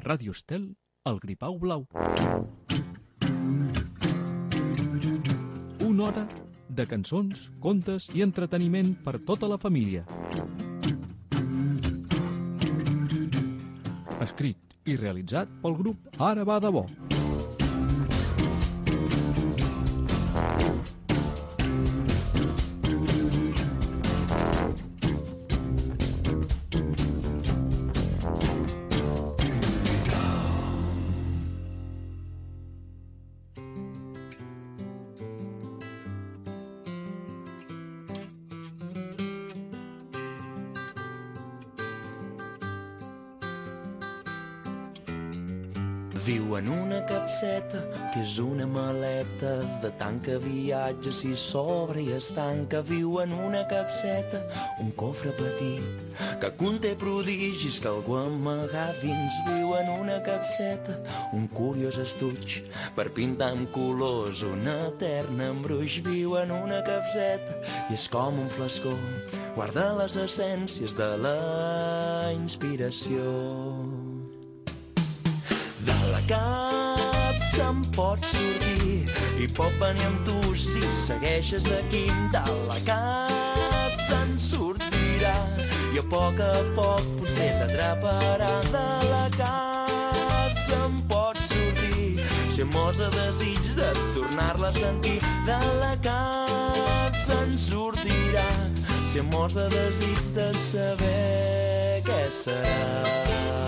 Ràdio Estel, El Gripau Blau. Una hora de cançons, contes i entreteniment per tota la família. Escrit i realitzat pel grup Ara va de bo. Viu en una capseta, que és una maleta, de tant que viatja si s'obre i es tanca. Viu en una capseta, un cofre petit, que conté prodigis que algú ha amagat dins. Viu en una capseta, un curiós estuig, per pintar amb colors un etern embruix. Viu en una capseta, i és com un flascó, guarda les essències de la inspiració. De la capsa en pot sortir i pot venir amb tu si segueixes aquí. De la capsa en sortirà i a poc potser t'atraparà. De la capsa en pot sortir si mors de desig de tornar-la a sentir. De la capsa en sortirà si mors de desig de saber què serà.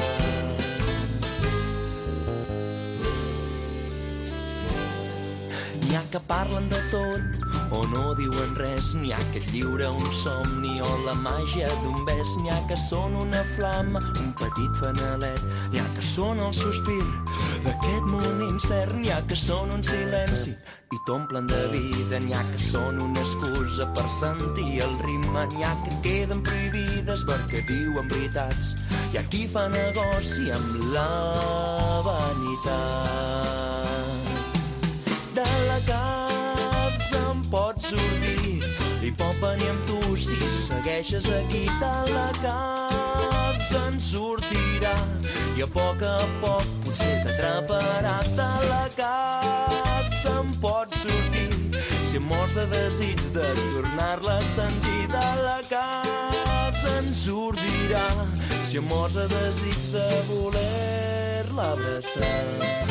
N'hi ha que parlen de tot o no diuen res, n'hi ha que et lliura un somni o la màgia d'un bes, n'hi ha que són una flama, un petit fanalet, n'hi ha que són el sospir d'aquest món incert, n'hi ha que són un silenci i t'omplen de vida, n'hi ha que són una excusa per sentir el ritme, n'hi ha que queden prohibides perquè diuen veritats, hi ha qui fa negoci amb la vanitat. De la capsa en pot sortir i pot venir amb tu si segueixes aquí. De la capsa en sortirà i a poc potser t'atraparà. De la capsa en pot sortir si mors de desig de tornar-la a sentir. De la capsa en sortirà si mors de desig de voler-la abraçar.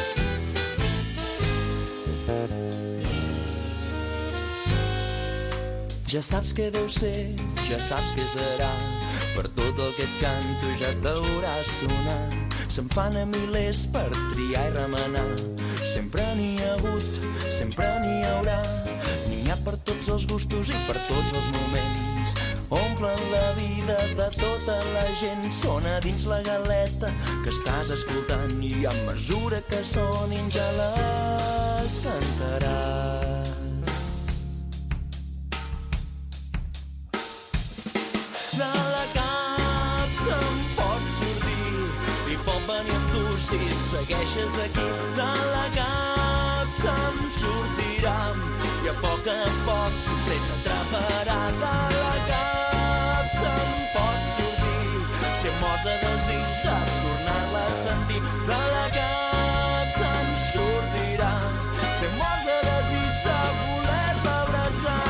Ja saps què deu ser, ja saps què serà, per tot el que et canto ja t'haurà sonat. Se'n fan a milers per triar i remenar, sempre n'hi ha hagut, sempre n'hi haurà. N'hi ha per tots els gustos i per tots els moments, omplen la vida de tota la gent. Sona dins la galeta que estàs escoltant i a mesura que sonin ja les cantaràs. De la capsa en pot sortir i pot venir amb tu si segueixes aquí. De la capsa en sortirà i a poc potser t'atraparà. De la capsa en pot sortir si mors de desig de tornar-la a sentir. De la capsa en sortirà si mors de desig de voler-la abraçar.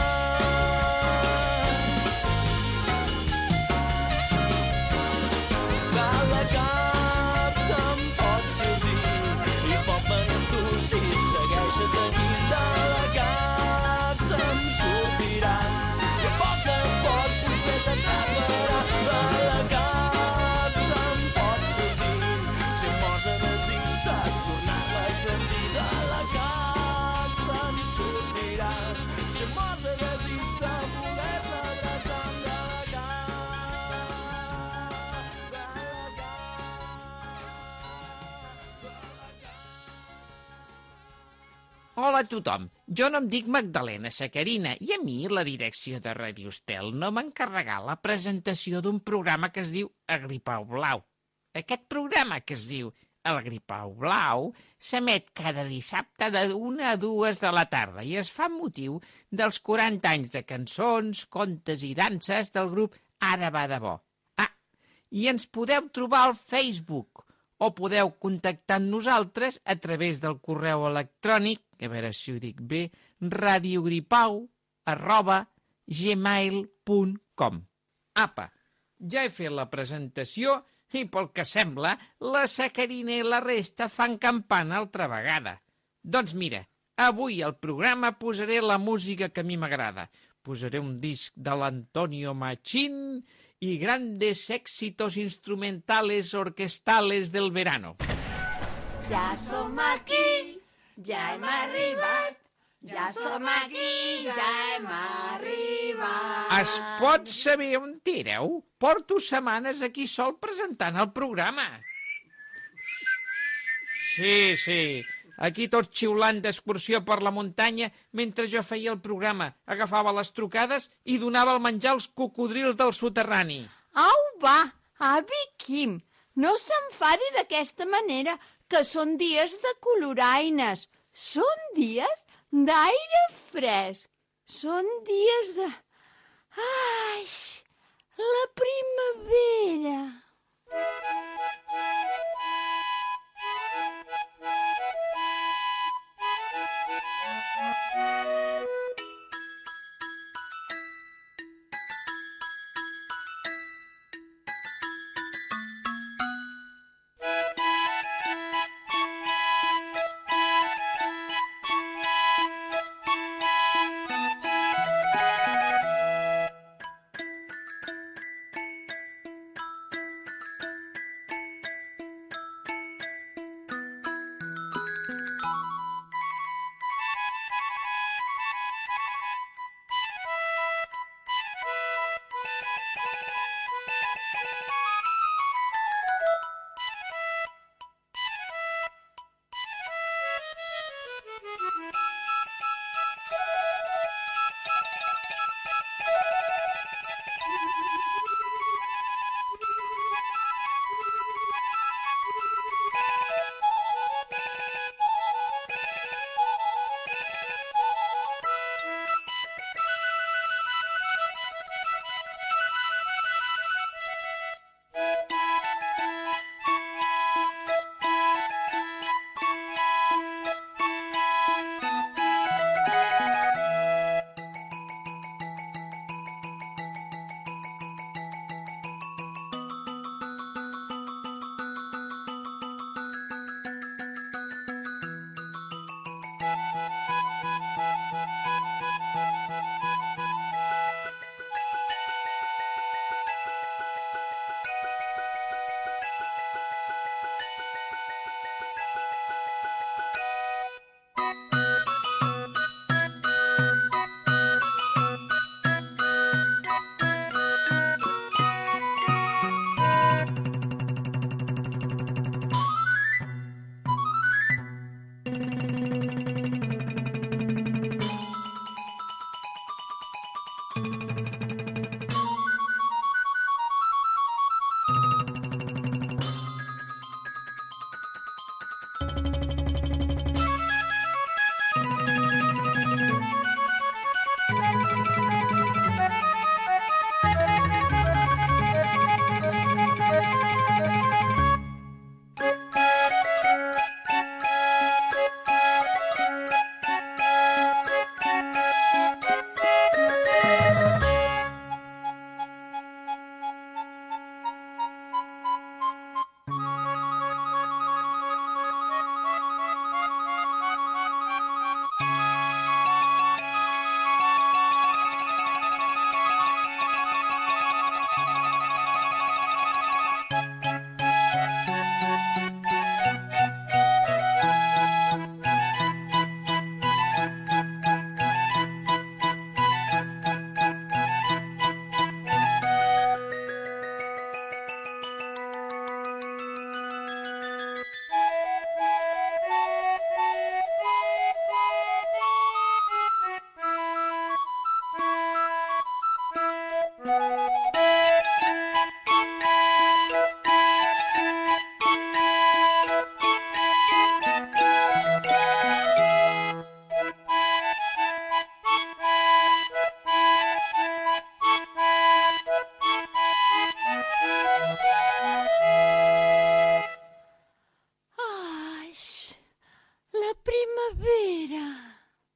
Hola a tothom, jo no em dic Magdalena Sacarina i a mi la direcció de Ràdio Estel no m'ha encarregat la presentació d'un programa que es diu El Gripau Blau. Aquest programa que es diu El Gripau Blau s'emet cada dissabte de 1 a 2 de la tarda i es fa amb motiu dels 40 anys de cançons, contes i danses del grup Ara va de bo. Ah, i ens podeu trobar al Facebook o podeu contactar amb nosaltres a través del correu electrònic, a veure si ho dic bé, radiogripau@gmail.com. Apa, ja he fet la presentació i pel que sembla la Sacarina i la resta fan campana altra vegada. Doncs mira, avui al programa posaré la música que a mi m'agrada. Posaré un disc de l'Antonio Machín y grandes éxitos instrumentales orquestales del verano. Ja som aquí, ja hem arribat. Ja som aquí, ja hem arribat. Es pot saber on éreu? Porto setmanes aquí sol presentant el programa. Sí, aquí tots xiulant d'excursió per la muntanya mentre jo feia el programa, agafava les trucades i donava el menjar als cocodrils del soterrani. Au, va, avi Quim, no s'enfadi d'aquesta manera, que són dies de coloraines, són dies d'aire fresc, són dies de... Ai, la primavera!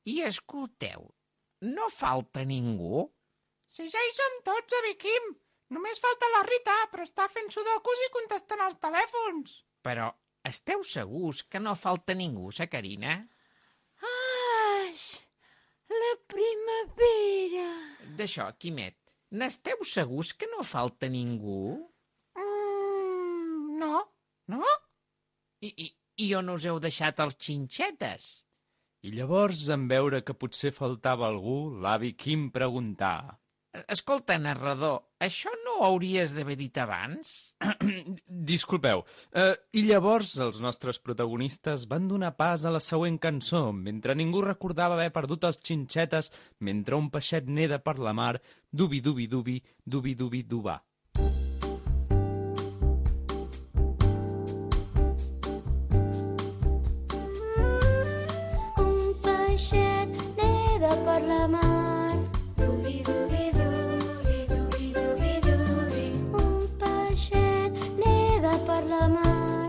I escolteu, no falta ningú? Si ja hi som tots, avi Quim. Només falta la Rita, però està fent sudokus i contestant els telèfons. Però esteu segurs que no falta ningú, sa Carina? Aix, la primavera. D'això, Quimet, n'esteu segurs que no falta ningú? No? I on us heu deixat els xinxetes? I llavors, en veure que potser faltava algú, l'avi Quim preguntà: Escolta, narrador, això no ho hauries d'haver dit abans? Disculpeu. I llavors els nostres protagonistes van donar pas a la següent cançó, mentre ningú recordava haver perdut els xinxetes mentre un peixet neda per la mar, dubi-dubi-dubi, dubi-dubi-dubà. Un peixet neda per la mar. Un peixet neda per la mar.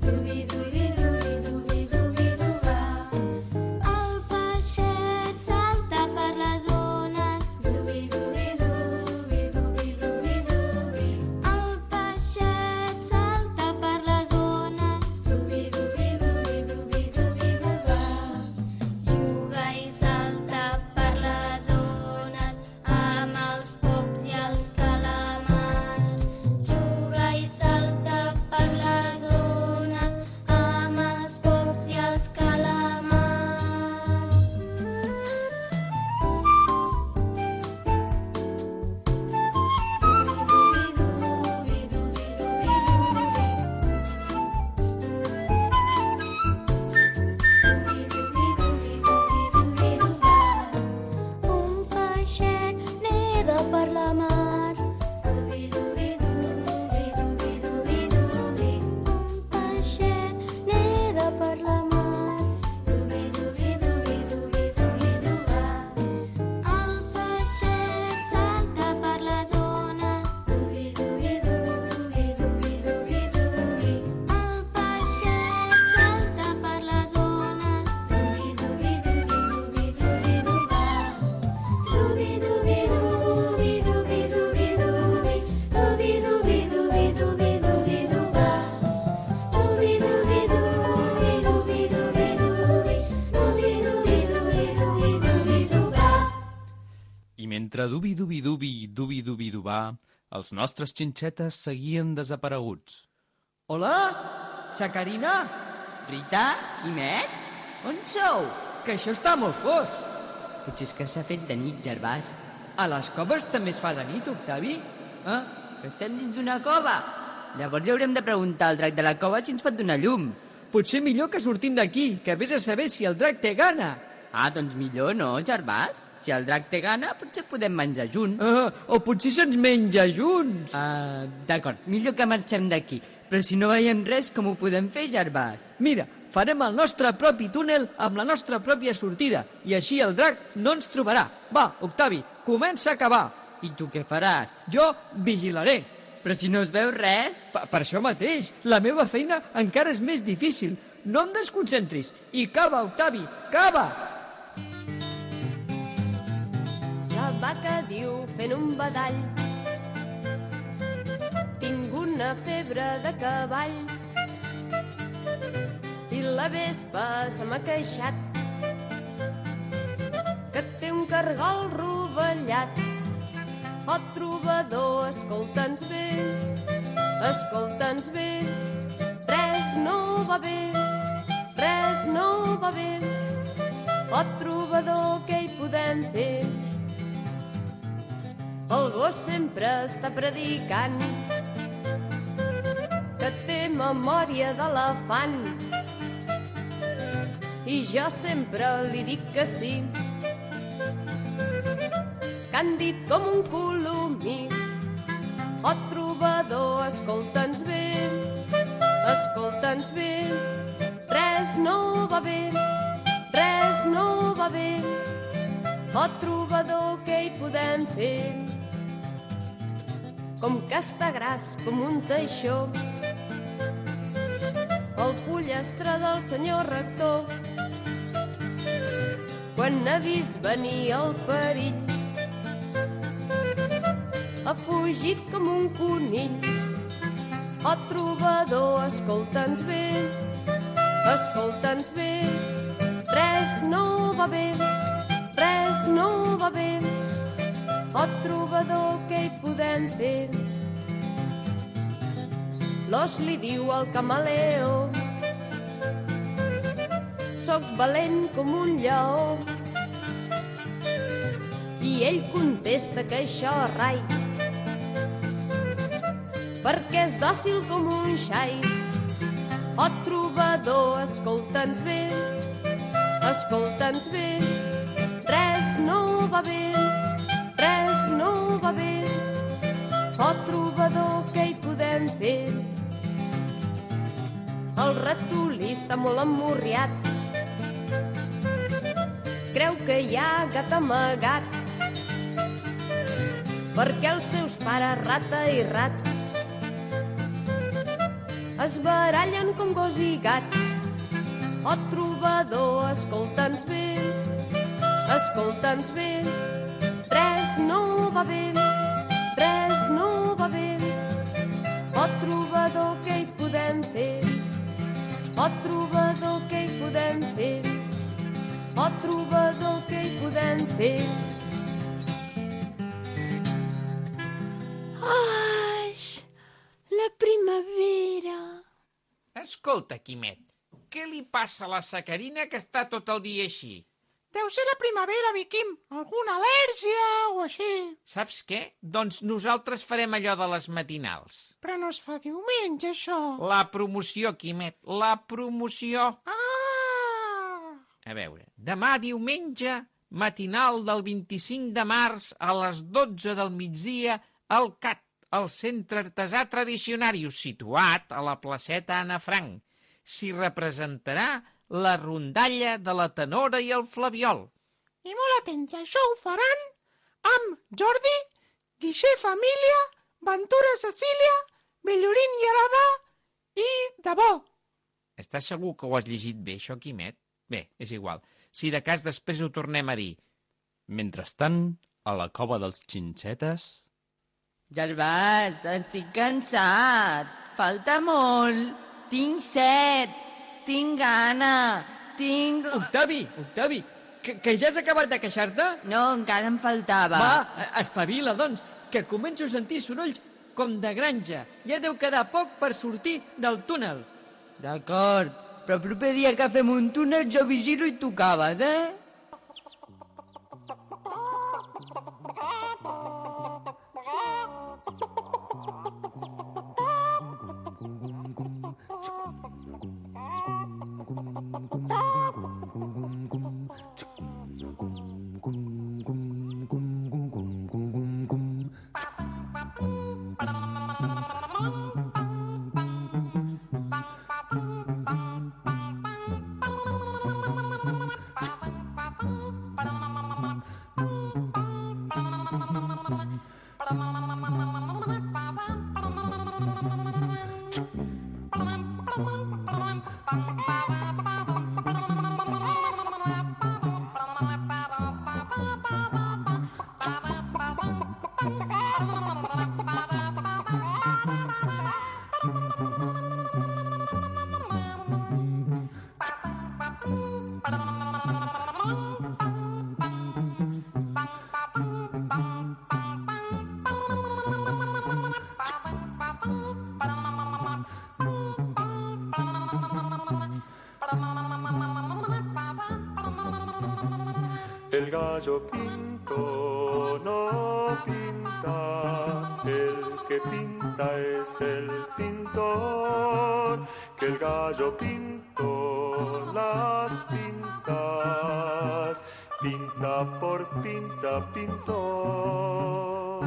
El peixet salta per les ones. El peixet salta per les ones. Juga i salta per les ones amb els pops i els calamars. Juga i salta per les ones amb els pops i els calamars. Un peixet neda per la mar. Un peixet neda per la mar. El peixet salta per les ones. El peixet salta per les ones. I mentre dubi-dubi-dubi, dubi-dubi-dubà, els nostres xinxetes seguien desapareguts. Hola? Sa Carina? Rita? Quimet? On sou? Que això està molt fos. Potser és que s'ha fet de nit, Gervàs. A les coves també es fa de nit, Octavi? Ah, que estem dins d'una cova. Llavors li haurem de preguntar al drac de la cova si ens pot donar llum. Potser millor que sortim d'aquí, que vés a saber si el drac té gana. Ah, doncs millor, no, Gervàs? Si el drac té gana, potser podem menjar junts. O potser se'ns menja junts. D'acord, millor que marxem d'aquí. Però si no veiem res, com ho podem fer, Gervàs? Mira, farem el nostre propi túnel amb la nostra pròpia sortida i així el drac no ens trobarà. Va, Octavi, comença a cavar. I tu què faràs? Jo vigilaré. Però si no es veu res... Per això mateix, la meva feina encara és més difícil. No em desconcentris. I cava, Octavi, cava! La vaca diu fent un badall: tinc una febre de cavall. I la vespa se m'ha queixat que té un cargol rovellat. Oh, trobador, escolta'ns bé, escolta'ns bé. Res no va bé, res no va bé. Oh, trobador, què hi podem fer? El gos sempre està predicant que té memòria d'elefant. I jo sempre li dic que sí, càndid com un colomí. Oh, trobador, escolta'ns bé, escolta'ns bé. Res no va bé, res no va bé. Oh, trobador, què hi podem fer? Com que està gras com un teixó, el pollastre del senyor rector quan ha vist venir el perill. Ha fugit com un conill. Oh, trobador, escolta'ns bé, escolta'ns bé. Res no va bé, res no va bé. Oh, trobador, què hi podem fer? L'os li diu al camaleó: soc valent com un lleó. I ell contesta que això rai, perquè és dòcil com un xai. Oh, trobador, escolta'ns bé, escolta'ns bé. Res no va bé, res no va bé. Oh, trobador, què hi podem fer? El ratolí està molt emmorriat, creu que hi ha gat amagat, perquè els seus pares, rata i rat, es barallen com gos i gat. Oh, trobador, escolta'ns bé, escolta'ns bé. Res no va bé, res no va bé. Oh, trobador, què hi podem fer? Oh, trobador, què hi podem fer? Oh, trobador, què hi podem fer? Aix, la primavera. Escolta, Quimet, què li passa a la sacarina que està tot el dia així? Deu ser la primavera, Viquim. Alguna al·lèrgia o així. Saps què? Doncs nosaltres farem allò de les matinals. Però no es fa diumenge, això. La promoció, Quimet, la promoció. Ah! A veure, demà diumenge, matinal del 25 de març a les 12 del migdia, al CAT, el Centre Artesà Tradicionarius, situat a la placeta Anna Frank. S'hi representarà la rondalla de la tenora i el flabiol. I molt atents, això ho faran amb Jordi, Guixer Família, Ventura Cecília, Bellorín i Arabà i Debò. Estàs segur que ho has llegit bé, això, Quimet? Bé, és igual. Si de cas després ho tornem a dir. Mentrestant, a la cova dels xinxetes... Gervàs, estic cansat. Falta molt. Tinc set. Tinc gana. Tinc... Octavi, que ja has acabat de queixar-te? No, encara em faltava. Va, espavila, doncs, que començo a sentir sorolls com de granja. Ja deu quedar poc per sortir del túnel. D'acord, però el proper dia que fem un túnel jo vigilo i tu caves, eh? El gallo pinto no pinta, el que pinta es el pintor, que el gallo pinto las pintas, pinta por pinta pintor.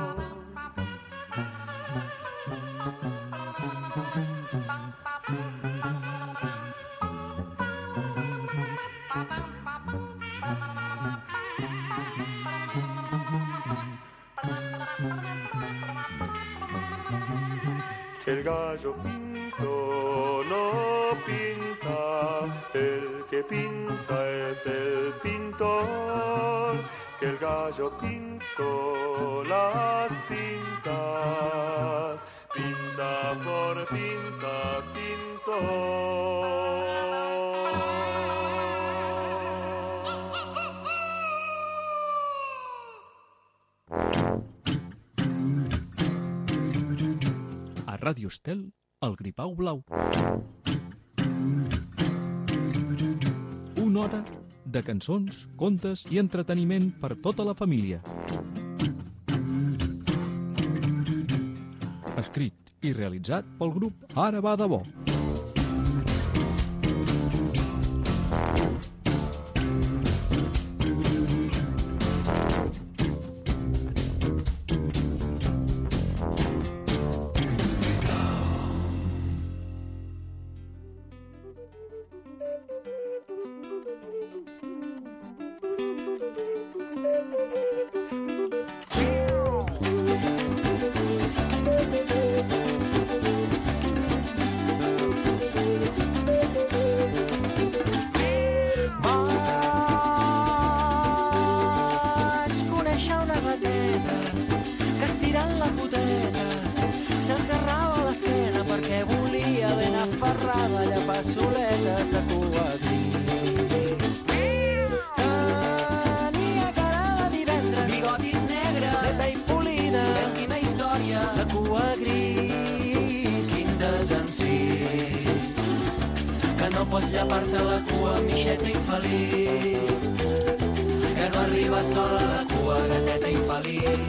El gallo pinto no pinta, el que pinta es el pintor, que el gallo pintó las pintas, pinta por pinta pintó. A Ràdio Estel, el Gripau Blau. Una hora de cançons, contes i entreteniment per tota la família. Escrit i realitzat pel grup Ara va de bo. Pots llepar-te la cua, mixeta infeliç, que no arriba sola la cua, gateta infeliç.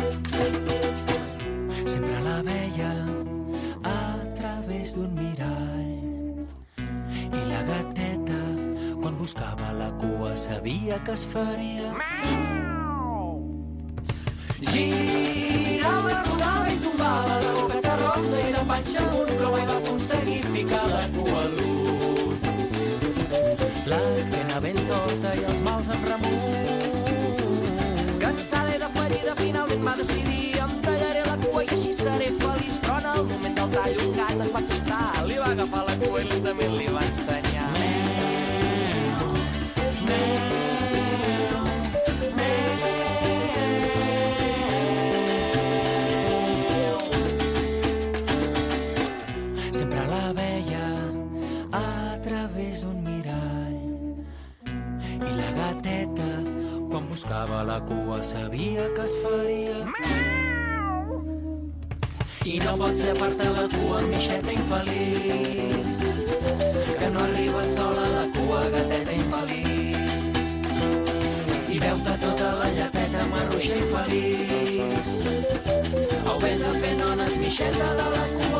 Sempre la veia a través d'un mirall i la gateta, quan buscava la cua, sabia que es faria. Girava, rodava i tombava de boqueta rossa i de panxa amunt, però mai va aconseguir ficar la cua a l'ull. L'esquena ben torta i els mals en remunt. Cansada i de ferida, finalment va decidir em tallaré la cua i així seré feliç. Però en el moment del tall un gat es va acostar, li va agafar la cua i lentament li va ensenyar. Sempre la veia a través d'un mirall i la gateta, quan buscava la cua, sabia que es faria. I no pots llepar-te la cua, mixeta infeliç, que no arriba sola la cua, gateta infeliç. I veu-te tota la lleteta, marruixa infeliç. Au, vés a fer nones, mixeta de la cua.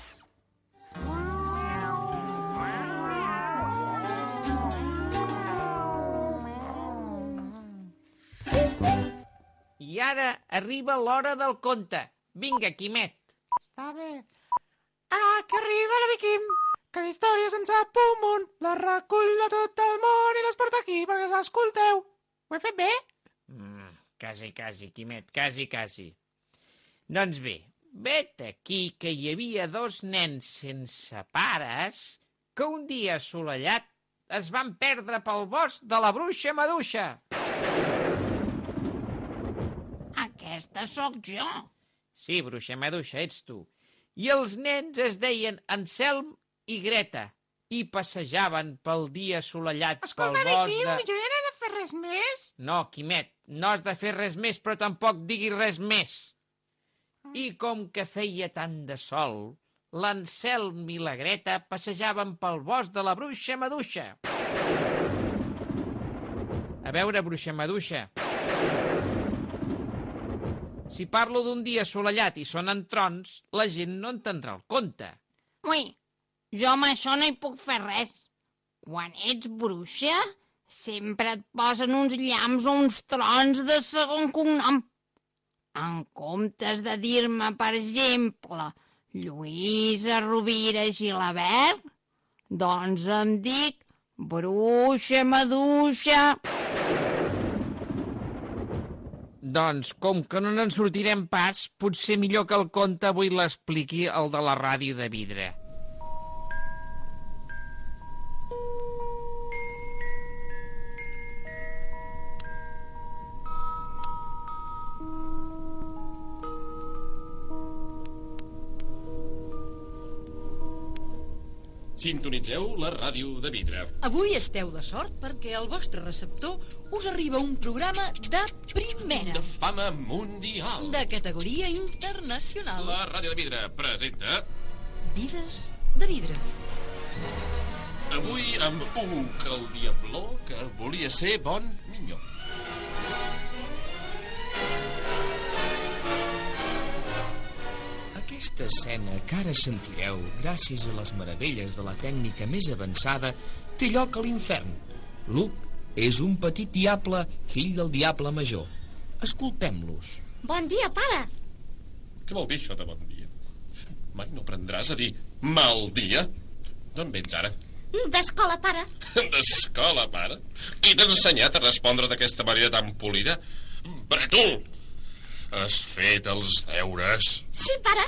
I ara arriba l'hora del conte. Vinga, Quimet. Està bé. Que arriba la Viquim, que d'històries en sap un munt. La recull de tot el món i les porta aquí perquè s'escolteu. Ho he fet bé? Quasi, Quimet, quasi. Doncs bé, vet aquí que hi havia dos nens sense pares que un dia assolellat es van perdre pel bosc de la bruixa maduixa. Aquesta sóc jo. Sí, bruixa maduixa, ets tu. I els nens es deien Anselm i Greta i passejaven pel dia assolellat pel bosc de... Escolta, Viquim, jo ja no he de fer res més? No, Quimet, no has de fer res més, però tampoc diguis res més. I com que feia tant de sol, l'Anselm i la Greta passejaven pel bosc de la bruixa maduixa. A veure, bruixa maduixa, si parlo d'un dia assolellat i sonen trons, la gent no entendrà el conte. Ui, jo amb això no hi puc fer res. Quan ets bruixa, sempre et posen uns llamps o uns trons de segon cognom. En comptes de dir-me, per exemple, Lluïsa Rovira Gilabert, doncs em dic bruixa maduixa. Doncs, com que no n'en sortirem pas, potser millor que el conte avui l'expliqui el de la ràdio de vidre. Sintonitzeu la ràdio de vidre. Avui esteu de sort perquè al vostre receptor us arriba un programa de primera. De fama mundial. De categoria internacional. La ràdio de vidre presenta... Vides de vidre. Avui amb Uc, el diabló que volia ser bon minyó. Aquesta escena que ara sentireu, gràcies a les meravelles de la tècnica més avançada, té lloc a l'infern. Luc és un petit diable, fill del diable major. Escoltem-los. Bon dia, pare. Què vol dir això de bon dia? Mai no aprendràs a dir mal dia? D'on vens ara? D'escola, pare. D'escola, pare? Qui t'ha ensenyat a respondre d'aquesta manera tan polida? Brètol! Has fet els deures? Sí, pare.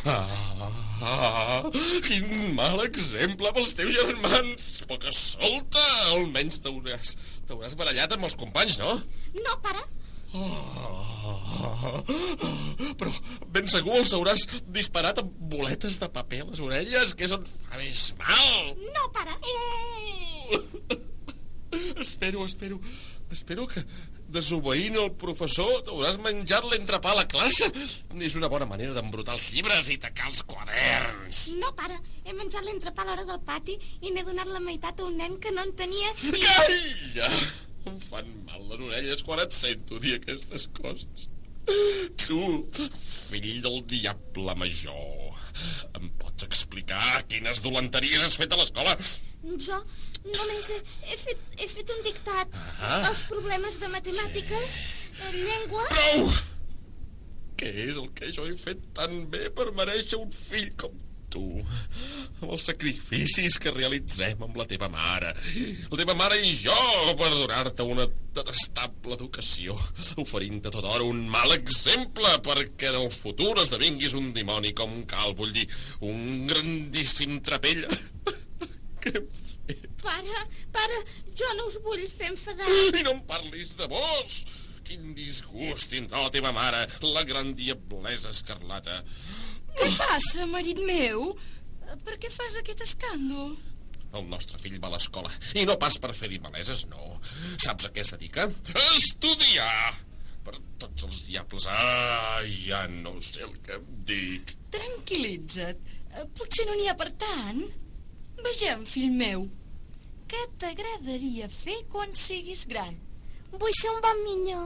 Quin mal exemple pels teus germans. Poca solta. Almenys t'hauràs barallat amb els companys, no? No, pare. Però ben segur els hauràs disparat amb boletes de paper a les orelles, que és on fa més mal. No, pare. Espero que desobeint el professor t'hauràs menjat l'entrepà a la classe. És una bona manera d'embrutar els llibres i tacar els quaderns. No, pare, he menjat l'entrepà a l'hora del pati i n'he donat la meitat a un nen que no en tenia i... Calla! Em fan mal les orelles quan et sento dir aquestes coses. Tu, fill del diable major, em pots explicar quines dolenteries has fet a l'escola? Jo només he fet un dictat. Els problemes de matemàtiques, llengua... Prou! Què és el que jo he fet tan bé per mereixer un fill com tu? Amb els sacrificis que realitzem amb la teva mare i jo per donar-te una detestable educació, oferint-te tot hora un mal exemple perquè en el futur esdevinguis un dimoni com cal, vull dir, un grandíssim trapell. Pare, jo no us vull fer enfadar. I no em parlis de vos! Quin disgust tindrà la teva mare, la gran diablesa escarlata. Què passa, marit meu? Per què fas aquest escàndol? El nostre fill va a l'escola, i no pas per fer-hi maleses, no. Saps a què es dedica? A estudiar! Per tots els diables. Ja no sé el que em dic. Tranquil·litza't. Potser no n'hi ha per tant. Vegem, fill meu. Què t'agradaria fer quan siguis gran? Vull ser un bon minyó.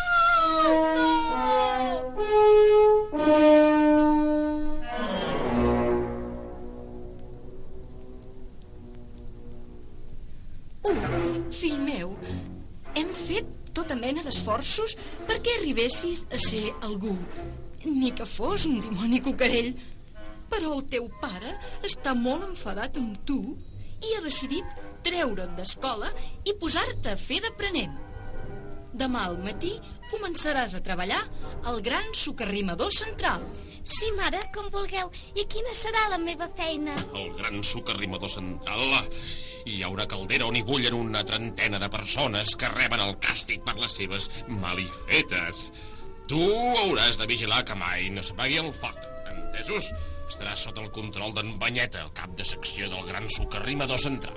Fill meu, hem fet tota mena d'esforços perquè arribessis a ser algú, ni que fos un dimoni cucarell. Però el teu pare està molt enfadat amb tu i ha decidit treure't d'escola i posar-te a fer d'aprenent. Demà al matí començaràs a treballar al gran socarrimador central. Sí, mare, com vulgueu. I quina serà la meva feina? El gran socarrimador central. Hi ha una caldera on hi bullen una trentena de persones que reben el càstig per les seves malifetes. Tu hauràs de vigilar que mai no s'apagui el foc, entesos? Estaràs sota el control d'en Banyeta, el cap de secció del gran socarrimador central.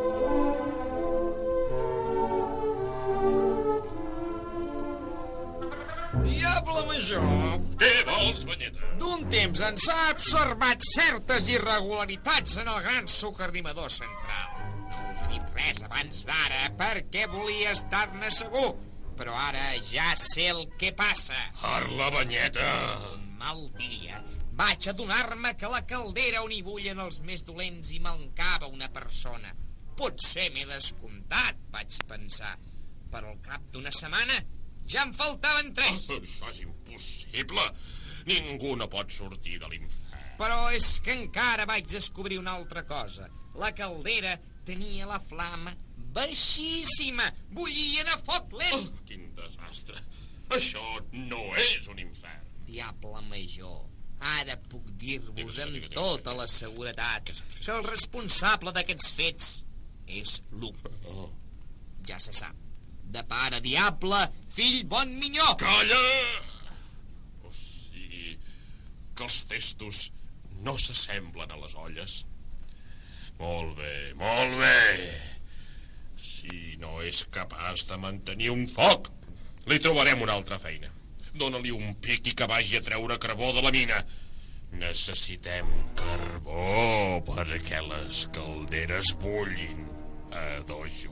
Diable major! Què vols, Banyeta? D'un temps ençà ha observat certes irregularitats en el gran socarrimador central. No us he dit res abans d'ara perquè volia estar-ne segur, però ara ja sé el que passa. Parla, Banyeta! Un mal dia vaig adonar-me que la caldera on hi bullen els més dolents hi mancava una persona. Potser m'he descomptat, vaig pensar, però al cap d'una setmana ja en faltaven 3. Això és impossible. Ningú no pot sortir de l'infern. Però és que encara vaig descobrir una altra cosa. La caldera tenia la flama baixíssima. Bullien a foc lent. Quin desastre. Això no és un infern. Diable major, ara puc dir-vos amb tota la seguretat que el responsable d'aquests fets és Luc. Ja se sap. De pare diable, fill bon minyó. Calla! O sigui que els testos no s'assemblen a les olles. Molt bé, molt bé. Si no és capaç de mantenir un foc, li trobarem una altra feina. Dóna-li un pic i que vagi a treure carbó de la mina. Necessitem carbó perquè les calderes bullin a dojo.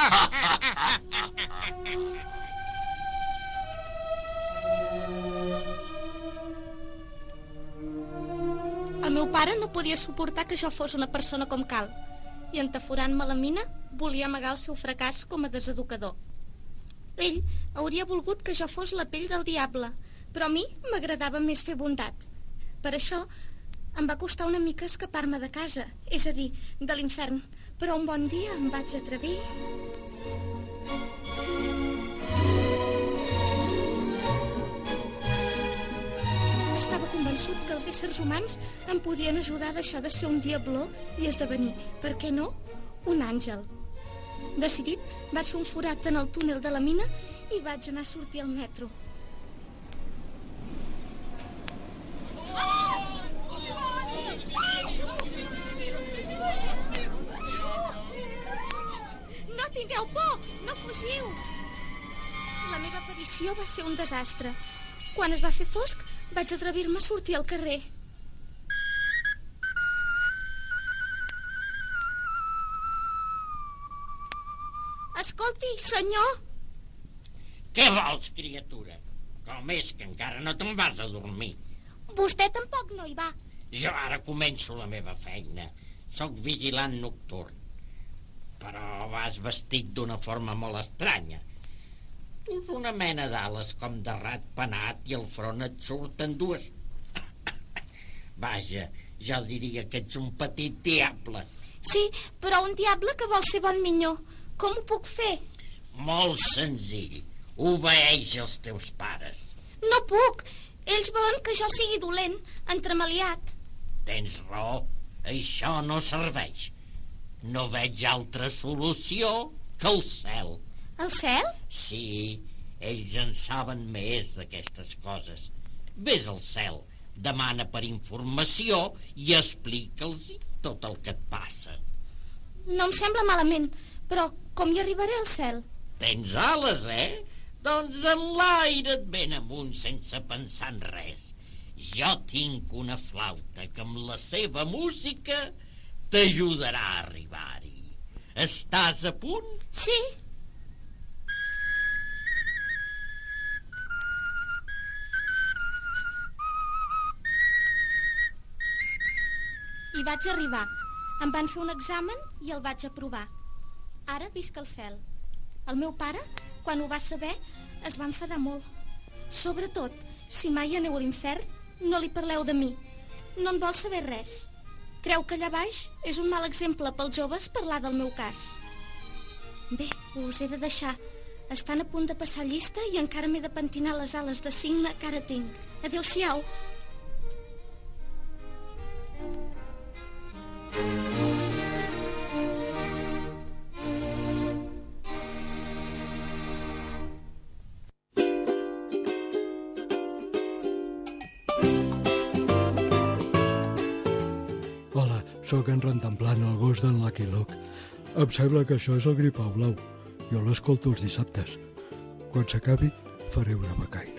El meu pare no podia suportar que jo fos una persona com cal, i entaforant-me la mina volia amagar el seu fracàs com a deseducador. Ell hauria volgut que jo fos la pell del diable, però a mi m'agradava més fer bondat. Per això em va costar una mica escapar-me de casa, és a dir, de l'infern, però un bon dia em vaig atrevir. Estava convençut que els éssers humans em podien ajudar a deixar de ser un diabló i esdevenir, per què no, un àngel. Decidit, vaig fer un forat en el túnel de la mina i vaig anar a sortir al metro. No tingueu por, no fugiu! La meva aparició va ser un desastre. Quan es va fer fosc, vaig atrevir-me a sortir al carrer. Escolti, senyor! Què vols, criatura? Com és que encara no te'n vas a dormir? Vostè tampoc no hi va. Jo ara començo la meva feina. Soc vigilant nocturn. Però vas vestit d'una forma molt estranya. Dus una mena d'ales com de rat penat i al front et surten dues... Vaja, jo diria que ets un petit diable. Sí, però un diable que vol ser bon minyó. Com ho puc fer? Molt senzill. Obeeix els teus pares. No puc. Ells volen que jo sigui dolent, entremaliat. Tens raó. Això no serveix. No veig altra solució que el cel. El cel? Sí, ells en saben més d'aquestes coses. Ves al cel, demana per informació i explica'ls tot el que et passa. No em sembla malament, però com hi arribaré al cel? Tens ales, Doncs en l'aire et ven amunt sense pensar en res. Jo tinc una flauta que amb la seva música t'ajudarà a arribar-hi. Estàs a punt? Sí. Hi vaig arribar. Em van fer un examen i el vaig aprovar. Ara visc al cel. El meu pare, quan ho va saber, es va enfadar molt. Sobretot, si mai aneu a l'infern, no li parleu de mi. No en vol saber res. Creu que allà baix és un mal exemple pels joves parlar del meu cas. Bé, us he de deixar. Estan a punt de passar llista i encara m'he de pentinar les ales de cigne que ara tinc. Adéu-siau. Hola, sóc en Rantanplan, el gos d'en Lucky Luke. Em sembla que això és el Gripau Blau. Jo l'escolto els dissabtes. Quan s'acabi, faré una becaina.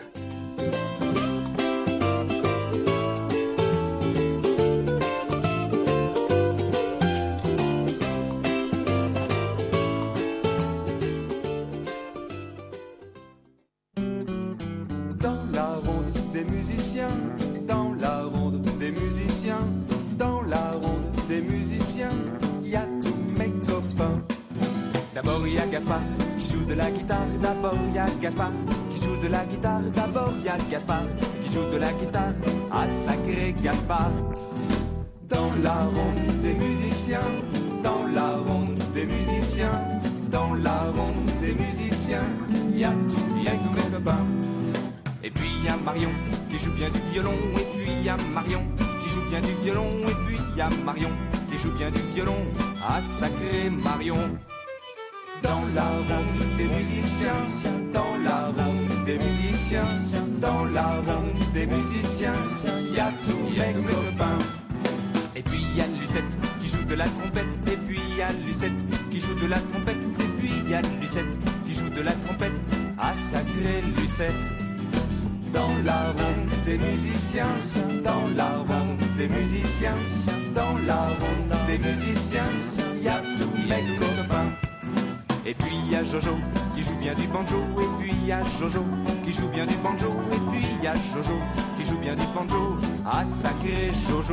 Dans la ronde des musiciens, dans la ronde des musiciens, dans la ronde des musiciens, il y a tous mes copains. D'abord il y a Gaspard qui joue de la guitare, d'abord il y a Gaspard qui joue de la guitare, d'abord il y a Gaspard qui joue de la guitare, ah sacré Gaspard. Dans la ronde des musiciens, dans la ronde des musiciens, dans la ronde des musiciens, il y a tous mes copains. Et puis il y a Marion qui joue bien du violon, et puis il y a Marion qui joue bien du violon, et puis il y a Marion qui joue bien du violon, ah sacré Marion. Dans la ronde des musiciens, dans la ronde des musiciens, dans la ronde des musiciens, il y a tous mes copains. Et puis il y a Lucie Lucette qui joue de la trompette, et puis il y a Lucette qui joue de la trompette, et puis il y a Lucette qui joue de la trompette. Ah, sacrée Lucette. Dans la ronde des musiciens, dans la ronde des musiciens, dans la ronde des musiciens, il y a tous mes copains. Et puis il y a Jojo qui joue bien du banjo, et puis il y a Jojo qui joue bien du banjo, et puis il y a Jojo qui joue bien du banjo. Ah, sacré Jojo.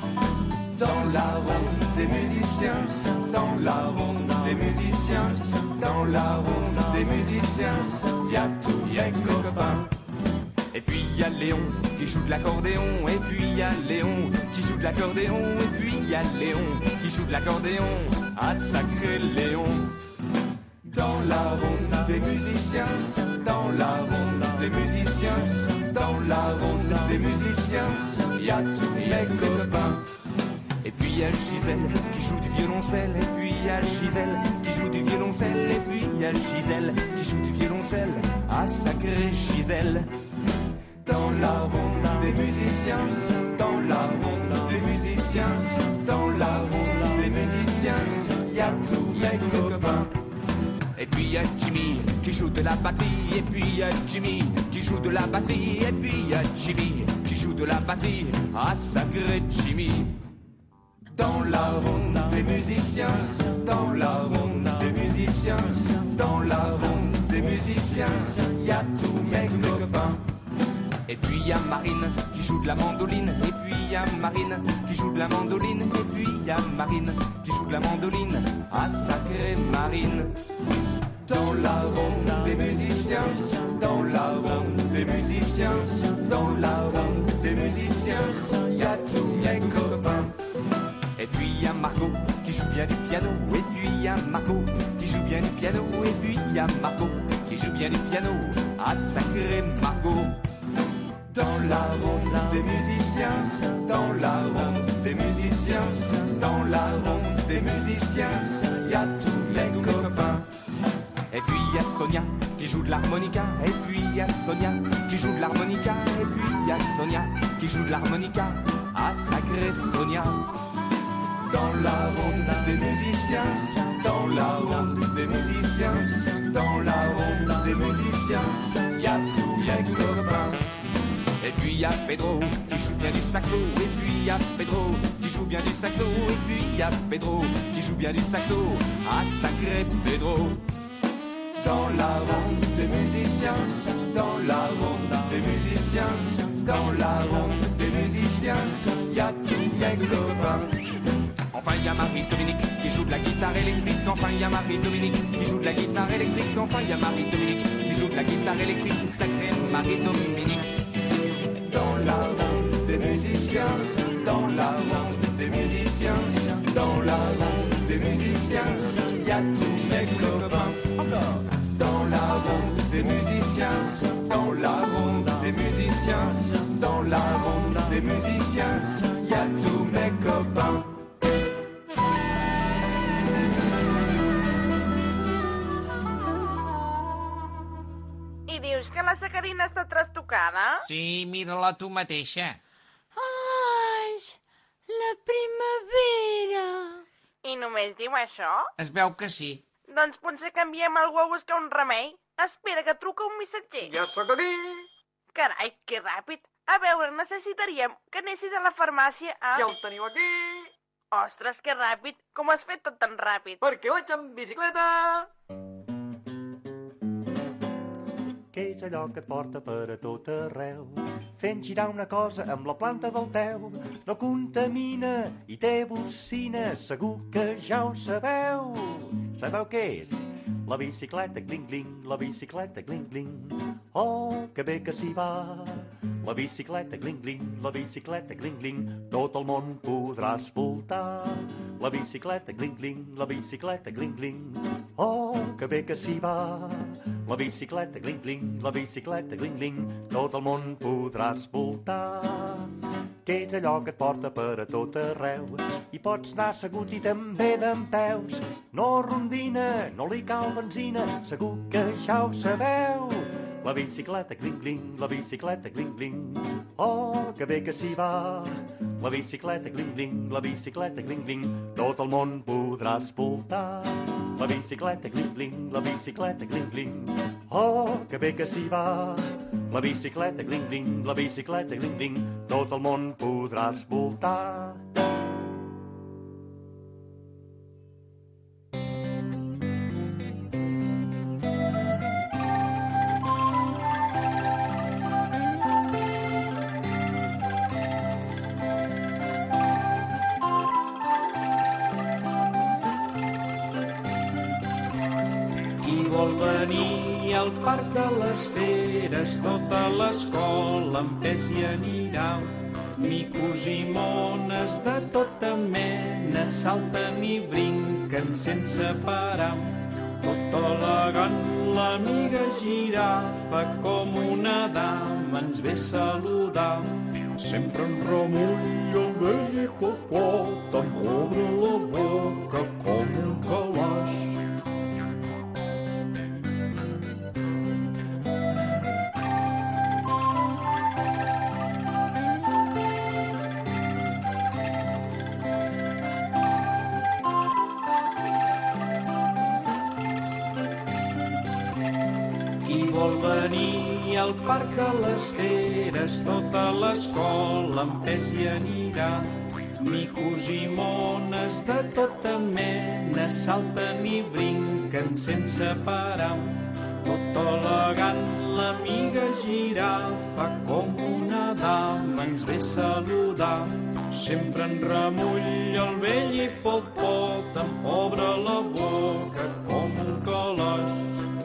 Dans la ronde des musiciens, dans la ronde des musiciens, dans la ronde des musiciens, il y a tous mes copains. Et puis il y a Léon qui joue de l'accordéon, et puis il y a Léon qui joue de l'accordéon, et puis il y a Léon qui joue de l'accordéon. Ah, sacré Léon. Dans la ronde des musiciens, dans la ronde des musiciens, dans la ronde des musiciens, il y a tous mes copains. Et puis il y a Gisèle qui joue du violoncelle, et puis il y a Gisèle qui joue du violoncelle, et puis il y a Gisèle qui joue du violoncelle. Ah, sacré Gisèle. Dans la ronde des musiciens, dans la ronde des musiciens, dans la ronde des musiciens, il y a tous mes copains. Et puis il y a Jimmy qui joue de la batterie, et puis il y a Jimmy qui joue de la batterie, et puis il y a Jimmy qui joue de la batterie. Ah, sacré Jimmy. Dans la ronde des musiciens, dans la ronde des musiciens, dans la ronde des musiciens, il y a tous mes copains. Et puis il y a Marine qui joue de la mandoline, et puis il y a Marine qui joue de la mandoline, et puis il y a Marine qui joue de la mandoline. Ah, sacrée Marine. Dans la ronde des musiciens, dans la ronde des musiciens, dans la ronde des musiciens, il y a tous mes copains. Et puis il y a Margot qui joue bien du piano, et puis il y a Margot qui joue bien du piano, et puis il y a Margot qui joue bien du piano. Ah, sacrée Margot. Dans la ronde des musiciens, dans la ronde des musiciens, dans la ronde des musiciens, il y a tous mes copains. Et puis il y a Sonia qui joue de l'harmonica, et puis il y a Sonia qui joue de l'harmonica, et puis il y a Sonia qui joue de l'harmonica. Ah, sacrée Sonia. Dans la ronde des musiciens, dans la ronde des musiciens, dans la ronde des musiciens, il y a tous mes copains. Et puis il y a Pedro qui joue bien du saxo, et puis il y a Pedro qui joue bien du saxo, et puis il y a Pedro qui joue bien du saxo. Ah, sacré Pedro. Dans la ronde des musiciens, dans la ronde des musiciens, dans la ronde des musiciens, il y a tous mes copains. Enfin il y a Marie-Dominique qui joue de la guitare électrique, enfin il y a Marie-Dominique qui joue de la guitare électrique, enfin il y a Marie-Dominique qui joue de la guitare électrique, sacrée Marie-Dominique. Dans la ronde des musiciens, dans la ronde des musiciens, dans la ronde des musiciens, il y a tous mes copains. Encore. Dans la ronde des musiciens, dans la ronde des musiciens, dans la ronde des musiciens, il y a tous mes copains. I dius que la sacarina està trastocada? Sí, mira-la tu mateixa. Ai, la primavera. I només diu això? Es veu que sí. Doncs potser canviem algú a buscar un remei. Espera, que truca un missatger. Ja sóc aquí. Carai, que ràpid. A veure, necessitaríem que anessis a la farmàcia a... Ja ho teniu aquí. Ostres, que ràpid. Com has fet tot tan ràpid? Perquè vaig amb bicicleta. Què és allò que et porta per a tot arreu? Fent girar una cosa amb la planta del peu. No contamina i té bocina, segur que ja ho sabeu. Sabeu què és? La bicicleta cling-cling, la bicicleta cling-cling. Oh, que bé que s'hi va. La bicicleta cling-cling, la bicicleta cling-cling. Tot el món podrà escoltar. La bicicleta cling-cling, la bicicleta cling-cling. Oh, que bé que s'hi va. La bicicleta cling-cling, la bicicleta cling-cling. Tot el món podrà escoltar. Què és allò que et porta per a tot arreu? I pots anar assegut i també dempeus. No rondina, no li cal benzina, segur que ja ho sabeu. La bicicleta cling-cling, la bicicleta cling-cling. Oh, que bé que s'hi va. La bicicleta, cling-cling, la bicicleta, cling-cling, tot el món podràs voltar. La bicicleta, cling-cling, la bicicleta, cling-cling, oh, que bé que s'hi va. La bicicleta, cling-cling, la bicicleta, cling-cling, tot el món podràs voltar. Vol venir al Parc de les Feres, tota l'escola amb pes hi anirà. Micos i mones de tota mena salten i brinquen sense parar. Tot elegant l'amiga girafa com una dama ens ve saludar. Sempre en remull el vell hipopòtam, obre la boca com un calaix. Vol venir al Parc de les Feres, tota l'escola amb pes hi anirà. Micos i mones de tota mena salten i brinquen sense parar. Tot elegant l'amiga girafa com una dama ens ve saludar. Sempre en remull el vell hipopòtam, obre la boca com un calaix.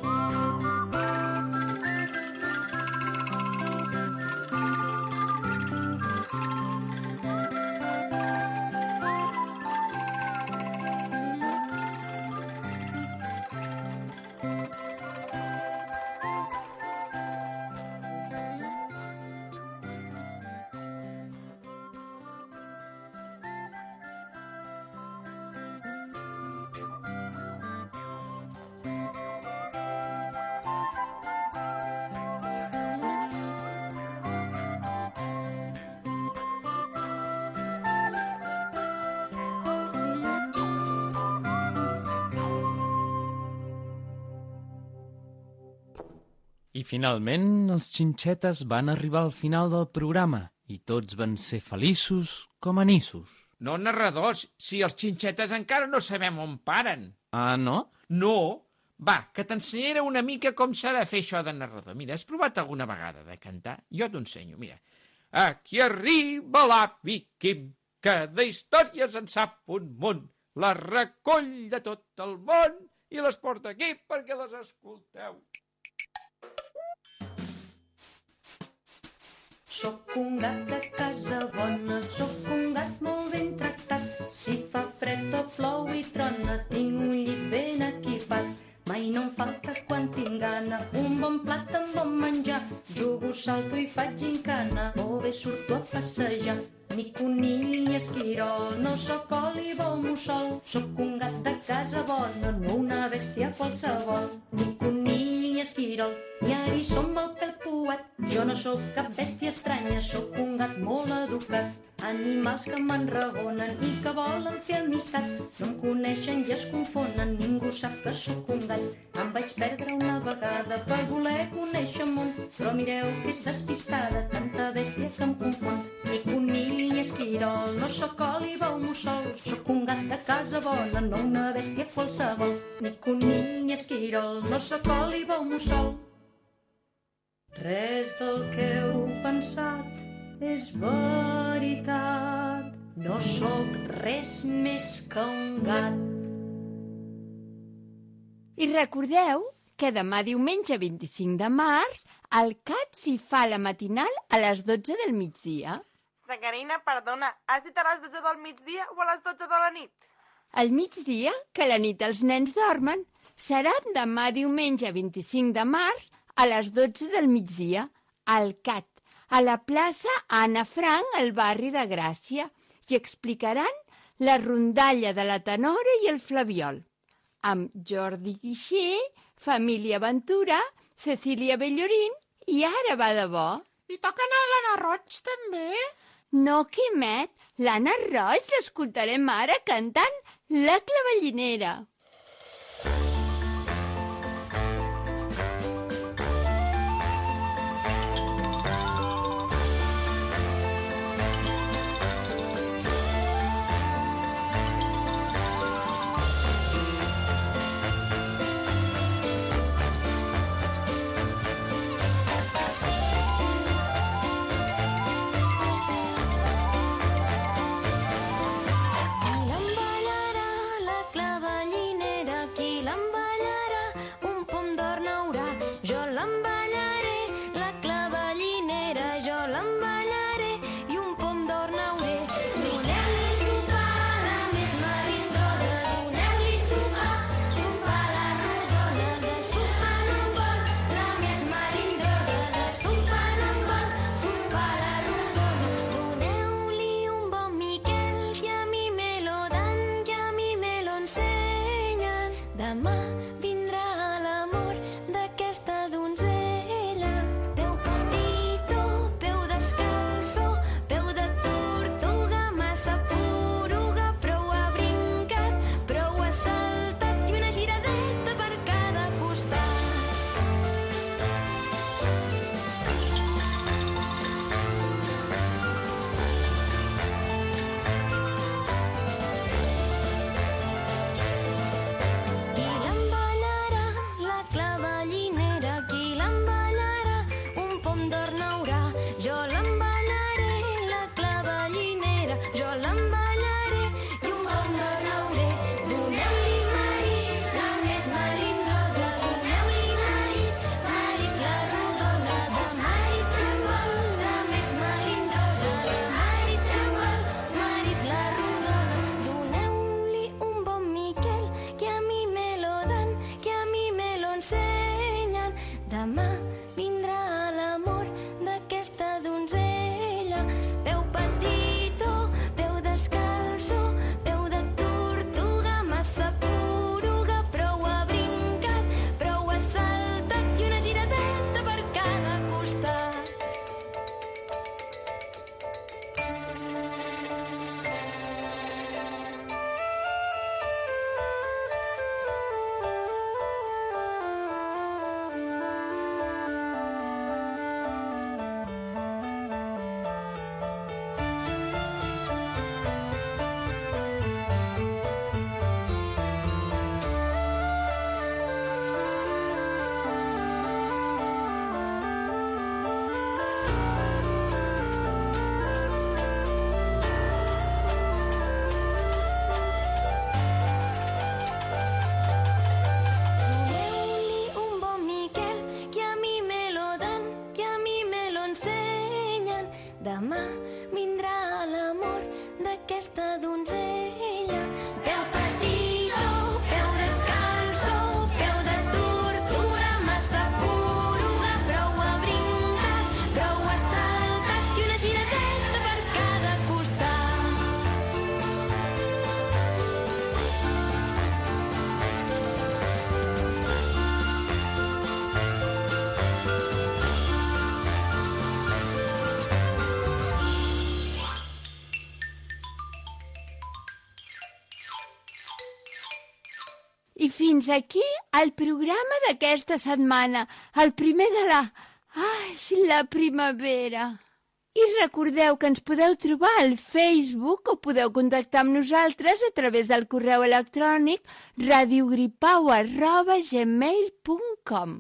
I finalment els xinxetes van arribar al final del programa i tots van ser feliços com anissos. No, narradors, si els xinxetes encara no sabem on paren. Ah, no? No. Va, que t'ensenyaré una mica com s'ha de fer això de narrador. Mira, has provat alguna vegada de cantar? Jo t'ho ensenyo, mira. Aquí arriba l'avi Quim, que d'històries en sap un munt. Les recull de tot el món i les porta aquí perquè les escolteu. Soc un gat de casa bona, soc un gat molt ben tractat. Si fa fred o plou i trona, tinc un llit ben equipat. Mai no em falta quan tinc gana un bon plat amb bon menjar. Jugo, salto i faig gincana, o bé surto a passejar. Ni conill ni esquirol, no sóc oliva o mussol. Sóc un gat de casa bona, no una bèstia qualsevol. Ni conill ni esquirol, ni eriçó amb el pèl pouat. Jo no sóc cap bèstia estranya, sóc un gat molt educat. Animals que m'enragonen i que volen fer amistat. No em coneixen i es confonen, ningú sap que sóc un gat. Em vaig perdre una vegada per voler conèixer el món, però mireu que és despistada, tanta bèstia que em confon. Ni conill ni esquirol, no sóc oliva o mussol. Sóc un gat de casa bona, no una bèstia qualsevol. Ni conill ni esquirol, no sóc oliva o mussol. Res del que heu pensat és veritat, no sóc res més que un gat. I recordeu que demà diumenge 25 de març al CAT s'hi fa la matinal a les 12 del migdia. Sacarina, perdona, has dit a les 12 del migdia o a les 12 de la nit? Al migdia, que a la nit els nens dormen, serà demà diumenge 25 de març a les 12 del migdia al CAT, a la plaça Anna Frank, al barri de Gràcia, i explicaran la rondalla de la tenora i el flabiol, amb Jordi Guixer, Família Ventura, Cecília Bellorín i Ara va de bo. I toquen el Lana Roig, també? No, Quimet, l'Anna Roig l'escoltarem ara cantant La clavellinera. I fins aquí el programa d'aquesta setmana, el primer de la primavera. I recordeu que ens podeu trobar al Facebook o podeu contactar amb nosaltres a través del correu electrònic radiogripau@gmail.com.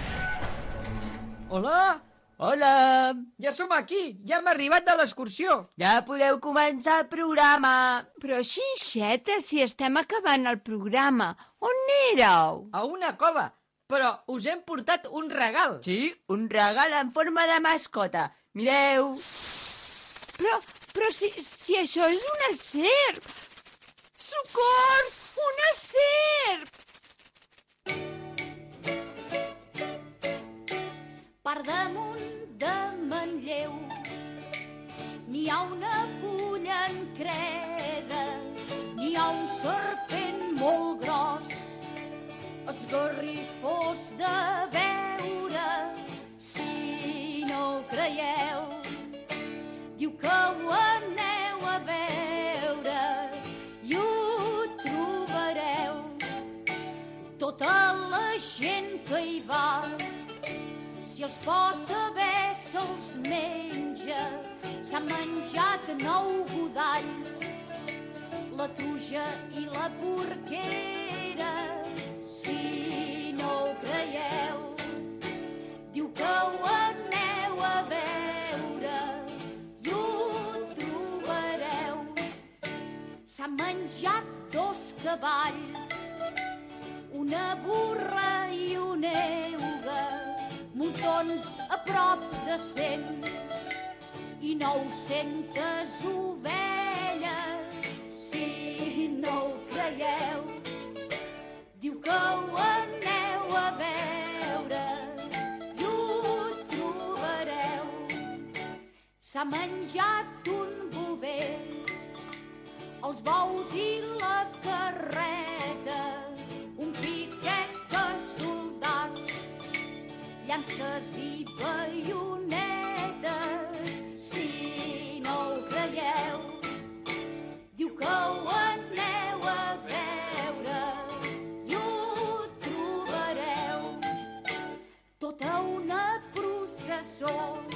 Hola! Hola! Ja som aquí! Ja hem arribat de l'excursió! Ja podeu començar el programa! Però xinxeta, si estem acabant el programa, on éreu? A una cova, però us hem portat un regal. Sí, un regal en forma de mascota. Mireu! Però si això és una serp! Socors! Una serp! Per damunt de Manlleu n'hi ha una fulla en creda, n'hi ha un serpent molt gros, esgarrifós de veure, si no ho creieu, diu que ho que hi va. Si els pot haver, se'ls menja. S'han menjat 9 godalls, la truja i la porquera. Si no ho creieu, diu que ho aneu a veure i ho trobareu. S'han menjat 2 cavalls, una burra i una euga, muntons a prop de 100 i 900 ovelles. Si no ho creieu, diu que ho aneu a veure i ho trobareu. S'ha menjat un bover, els bous i la carreta, un piquet de soldats, llances i baionetes. Si no ho creieu, diu que ho aneu a veure i ho trobareu. Tota una processó,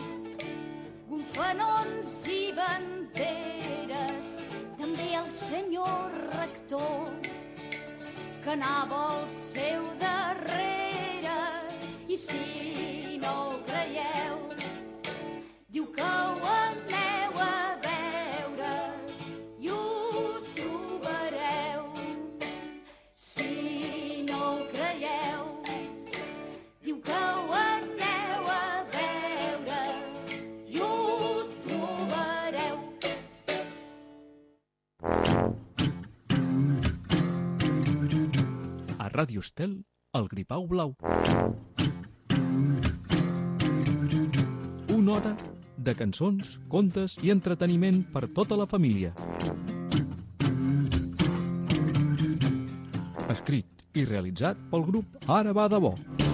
gonfanons i banderes, també el senyor rector, que anava al seu darrere. I si no ho creieu, diu que ho aneu a veure i ho trobareu. Si no ho creieu, diu que ho aneu a veure i ho trobareu. A Ràdio Estel, el Gripau Blau. Una hora de cançons, contes i entreteniment per tota la família. Escrit i realitzat pel grup Ara va de bo.